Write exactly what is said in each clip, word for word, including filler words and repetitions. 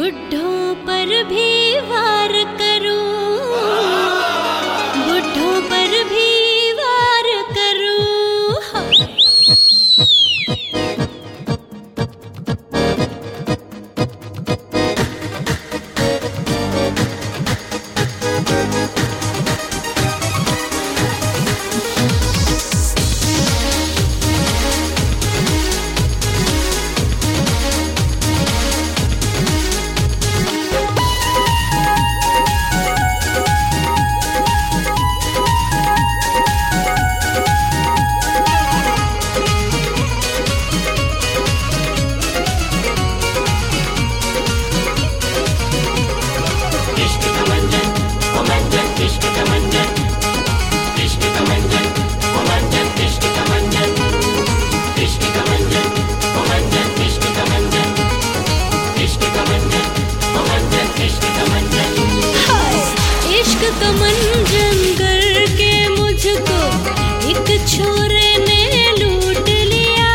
बुढ़ों पर भी वार करूं, बुढ़ों पर भी वार करूं। का मंजन करके मुझको एक छोरे ने लूट लिया।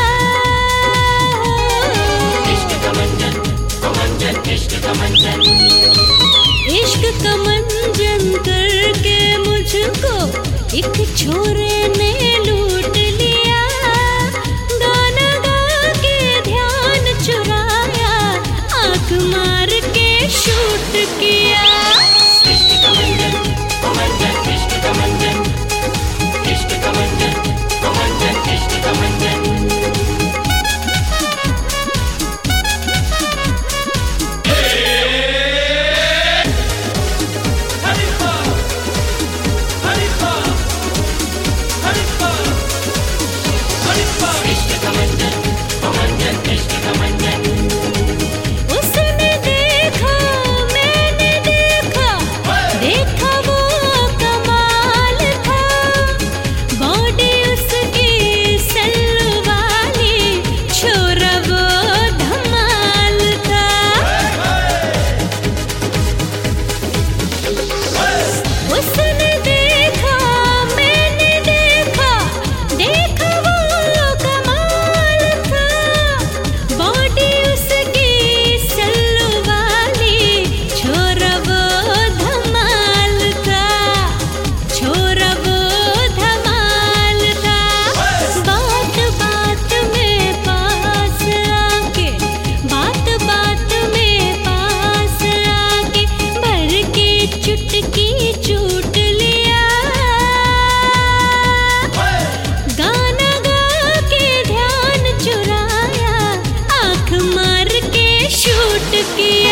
इश्क का मंजन, मंजन, इश्क का मंजन, इश्क का मंजन करके मुझको एक छोरे ने लूट लिया। गाना गा के ध्यान चुराया, आंख मार के शूट किया। उसने देखा, मैंने देखा, देखा वो कमाल था। बॉडी उसकी सल्लू वाली, छोरा वो धमाल था। उसने देखा, मैंने देखा, देखा वो कमाल था। बॉडी उसकी सल्लू वाली, छोरा वो धमाल था, छोरा वो धमाल था। बात बात में पास आके, बात बात में पास आके, भर के चुटकी चूट लिया। गाना गा के ध्यान चुराया, आंख मार के शूट किया।